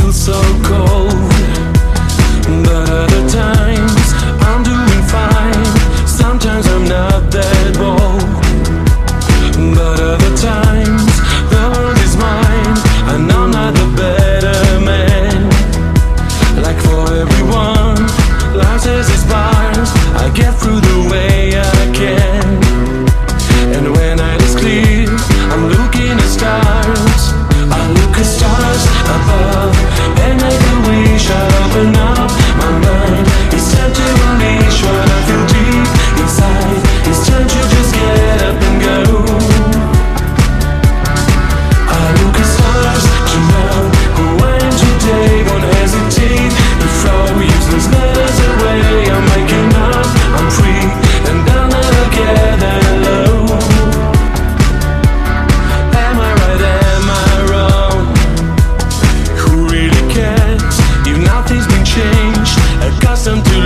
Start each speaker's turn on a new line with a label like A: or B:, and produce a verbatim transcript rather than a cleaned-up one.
A: feels so cold. But other times I'm doing fine. Sometimes I'm not that bold. But other times the world is mine, and I'm not a better man. Like for everyone, life has its bars. I get through the way I can. And when night is clear, I'm looking at stars. I look at stars above and make a wish. I open up my mind. It's time to unleash what I feel deep inside. It's time to just get up and go. I look at stars to know who I am today. Won't hesitate to throw useless letters away. I'm waking up, I'm free, and I'll never get that low. Am I right, am I wrong? Who really cares if nothing's been changed? Accustomed to